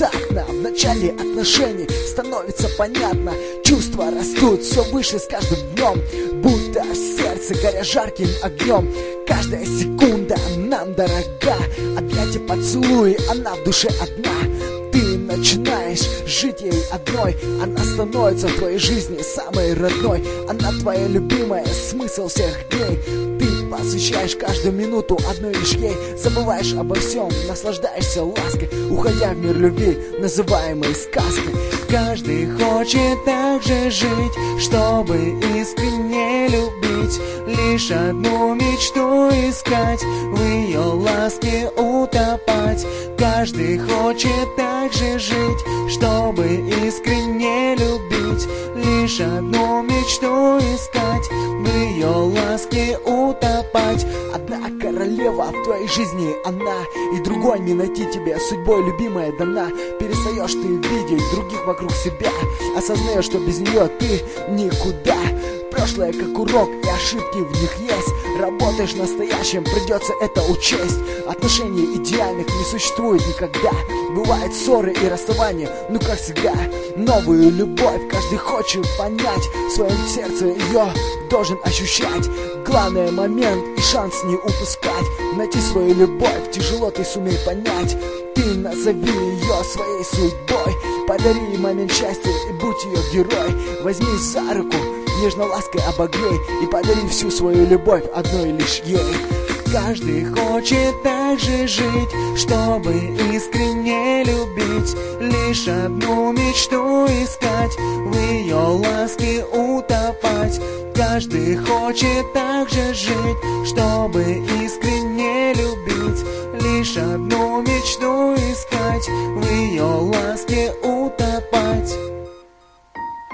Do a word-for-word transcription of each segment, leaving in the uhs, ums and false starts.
внезапно. В начале отношений становится понятно, чувства растут все выше с каждым днем, будто в сердце горя жарким огнем. Каждая секунда нам дорога, объятия, поцелуи, она в душе одна. Ты начинаешь жить ей одной, она становится в твоей жизни самой родной. Она твоя любимая, смысл всех дней. Ты посвящаешь каждую минуту одной лишь ей, забываешь обо всем, наслаждаешься лаской, уходя в мир любви, называемый сказкой. Каждый хочет так же жить, чтобы искренне любить, лишь одну мечту искать, в ее ласке утопать. Каждый хочет так же жить, чтобы искренне любить, лишь одну мечту искать, в ее ласке утопать. Одна королева в твоей жизни она, и другой не найти тебе, судьбой любимая дана. Перестаешь ты видеть других вокруг себя, осознаешь, что без нее ты никуда. Прошлое как урок, и ошибки в них есть. Работаешь в настоящем, придется это учесть. Отношений идеальных не существует никогда. Бывают ссоры и расставания, ну как всегда. Новую любовь каждый хочет понять, в своем сердце ее должен ощущать. Главный момент и шанс не упускать, найти свою любовь тяжело, ты сумей понять. Ты назови ее своей судьбой, подари момент счастья и будь ее герой. Возьми за руку, нежно лаской обогрей, и подари всю свою любовь одной лишь ей. Каждый хочет так же жить, чтобы искренне любить, лишь одну мечту искать, в ее ласке утопать. Каждый хочет так же жить, чтобы искренне любить, лишь одну мечту искать, в ее ласке утопать.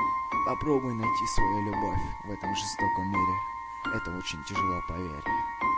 Попробуй найти свою любовь в этом жестоком мире. Это очень тяжело, поверь.